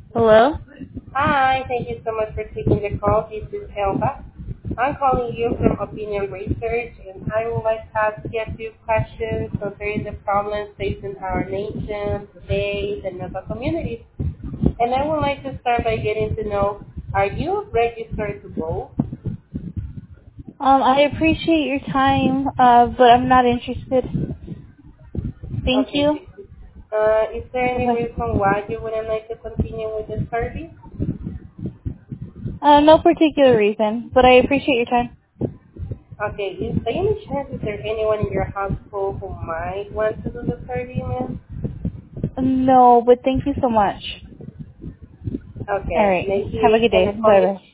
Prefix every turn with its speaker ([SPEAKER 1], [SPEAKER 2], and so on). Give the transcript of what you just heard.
[SPEAKER 1] Hello?
[SPEAKER 2] Hi, thank you so much for taking the call. This is Elba. I'm calling you from Opinion Research, and I would like to ask you a few questions concerning the problems facing our nation, state, and local communities. And I would like to start by getting to know, are you registered to vote?
[SPEAKER 1] I appreciate your time, but I'm not interested. Thank
[SPEAKER 2] Okay.
[SPEAKER 1] you.
[SPEAKER 2] Is there any
[SPEAKER 1] Bye-bye.
[SPEAKER 2] reason why you wouldn't like to continue with the service?
[SPEAKER 1] No particular reason, but I appreciate your time.
[SPEAKER 2] Okay, is there any chance is there anyone in your household who might want to do the survey, ma'am?
[SPEAKER 1] No, but thank you so much. All
[SPEAKER 2] Okay,
[SPEAKER 1] right. Have a
[SPEAKER 2] maybe
[SPEAKER 1] good
[SPEAKER 2] can
[SPEAKER 1] day.
[SPEAKER 2] I call you
[SPEAKER 1] Bye-bye.